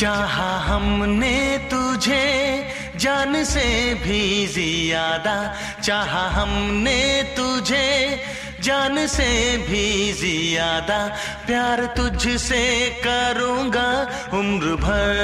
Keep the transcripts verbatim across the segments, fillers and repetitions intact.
चाहा हमने तुझे जान से भी ज्यादा, चाहा हमने तुझे जान से भी ज्यादा, प्यार तुझसे करूँगा उम्र भर।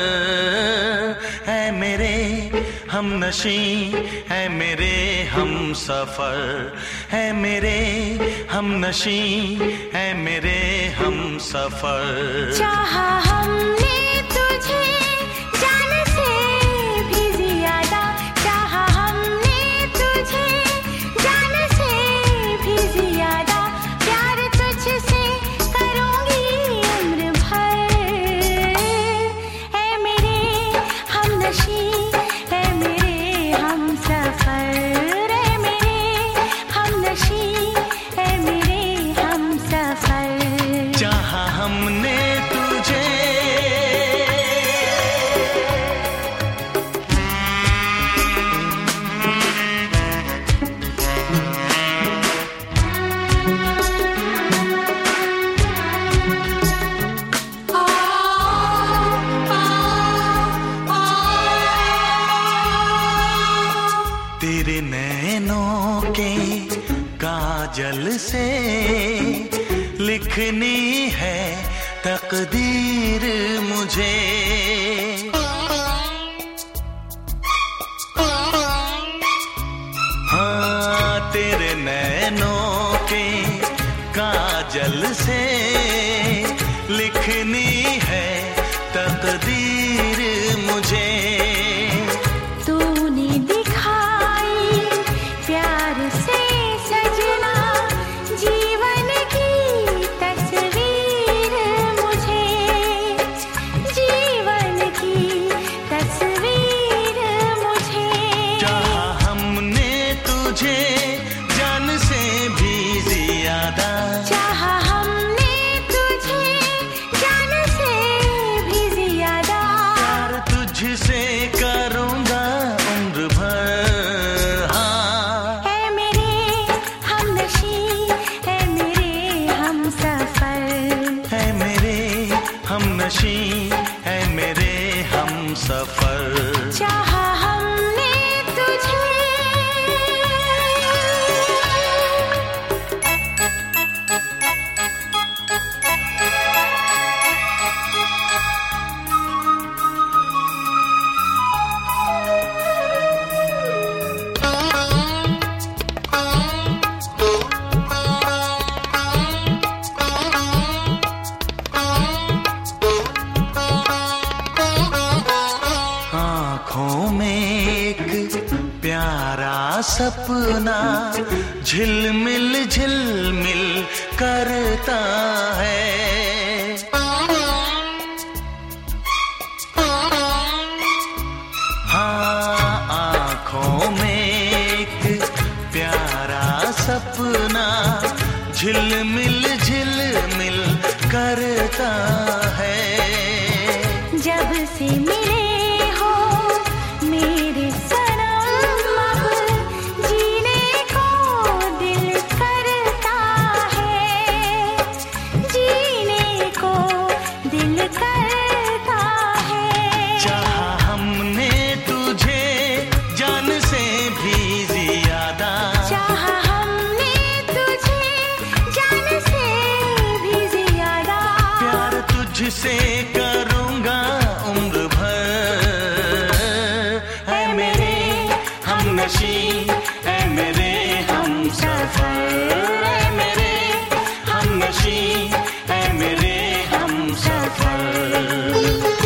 है मेरे हमनशी, है मेरे हम सफर, है मेरे हमनशी, है मेरे हम सफर। चाहा हमने तुझे जान से भी ज्यादा, चाहा हमने तुझे जान से भी ज्यादा, प्यार तुझसे करूँगी उम्र भर। है मेरे हमनशी, है मेरे हम सफर, है मेरे हमनशी, है मेरे हम सफर। चाहा हमने तुझे तेरे नैनों के काजल से लिखनी है तकदीर मुझे। हाँ, तेरे नैनों के काजल से लिखनी है तकदीर मुझे। तूने दिखाई प्यार से सजना जीवन की तस्वीर मुझे, जीवन की तस्वीर मुझे। चाहा हमने तुझे जान से भी ज्यादा, चाहा हमने तुझे जान से भी ज्यादा, प्यार तुझसे करूँगा उम्र भर। हाँ, है मेरे हमनशी, है मेरे हम सफर, है मेरे हमनशी, है मेरे हम सफर। चाहा हमने तुझे। आँखों में एक प्यारा सपना झिलमिल झिलमिल करता है। हाँ, आँखों में एक प्यारा सपना झिलमिल झिलमिल करता है। जब से मिले हो मेरे सनम, अब जीने को दिल करता है, जीने को दिल करता है। चाहा हमने तुझे जान से भी ज्यादा, चाहा हमने तुझे जान से भी ज्यादा, प्यार तुझसे करूँगा उम्र भर। है मेरे हमनशी, है मेरे हम सफर, है मेरे हमनशी, है मेरे हम सफर।